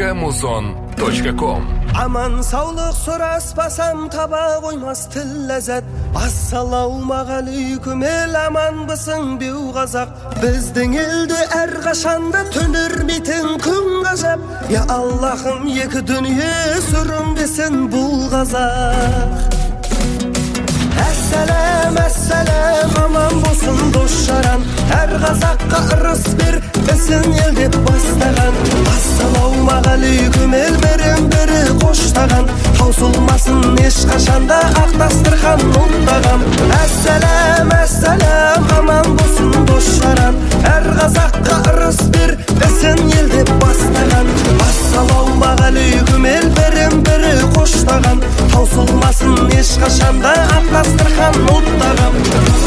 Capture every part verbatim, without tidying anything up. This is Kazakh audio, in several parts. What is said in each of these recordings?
музон точка ком. Аман саулық сұраспасам таба қоймас тіл ләззат. Ассалаумағалейкум ел аманбысың беу қазақ. Біздің елді әрқашанда төнермейтін күн ғажап. Я Аллахым екі дүние сүрінбесін бұл қазақ. Әссәләм, әссәләм, аман болсын дос жаран. Әр қазаққа ырыс бер, ісін ел деп бастаған. Ассалаумағалейкум ел берем бірі қоштаған. Таусылмасын ешқашанда ақ дастархан ұлттаған. Әссәләм, әссәләм, аман болсын дос жаран. Әр қазаққа ырыс бер, ісін ел деп бастаған. Ассалаумағалейкум ел берем бірі қоштаған. Таусылмасын ешқашанда ақ дастархан ұлттаған.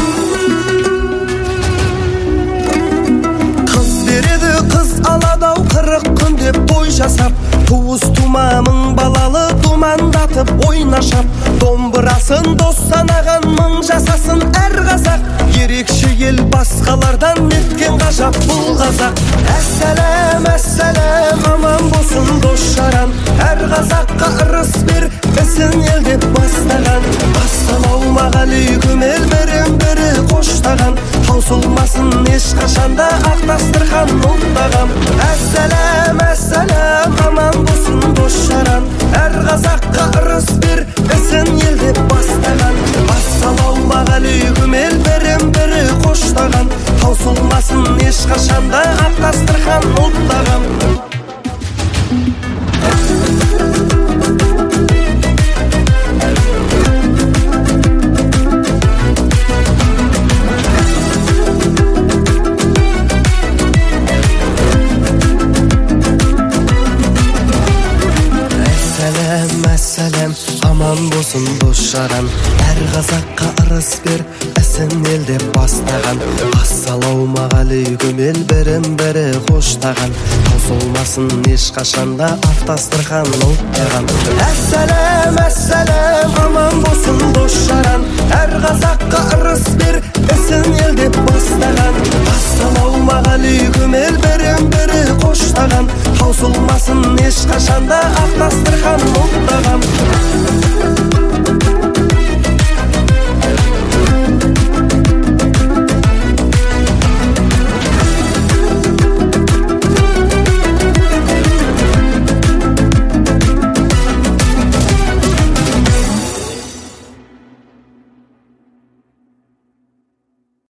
Қыз береді қыз аладау қырық күн деп той жасап. Туыс тумамың балалы думандатып ойнашап. Домбырасын дос санаған мың жасасын әр қазақ. Ерекше ел басқалардан неткен ғажап бұл қазақ. Әссәләм, әссәләм, аман болсын дос жаран. Әр қазаққа ырыс бер, ісін ел деп бастаған. Ассалаумағалейкум ел берем бірі қоштаған. Таусылмасын ешқашанда ақ дастархан ұлттаған. Әссәләм, әссәләм, аман болсын дос жаран. Әр қазаққа ырыс бер, ісін ел деп бастаған. Ассалаумағалейкум ел берем бірі қоштаған. Таусылмасын ешқашанда ақ дастархан ұлттаған. Әссәләм, аман болсын дос жаран. Әр қазаққа ырыс бер, ісін ел деп бастаған. Ассалаумағалейкум ел берем бірі қоштаған. Таусылмасын ешқашанда ақ дастархан ұлттаған. Әссәләм, әссәләм, аман болсын дос жаран. Әр қазаққа ырыс бер, ісін ел деп бастаған. Ассалаумағалейкум ел берем бірі қоштаған. Таусылмасын ешқашанда ақ дастархан ұлттаған.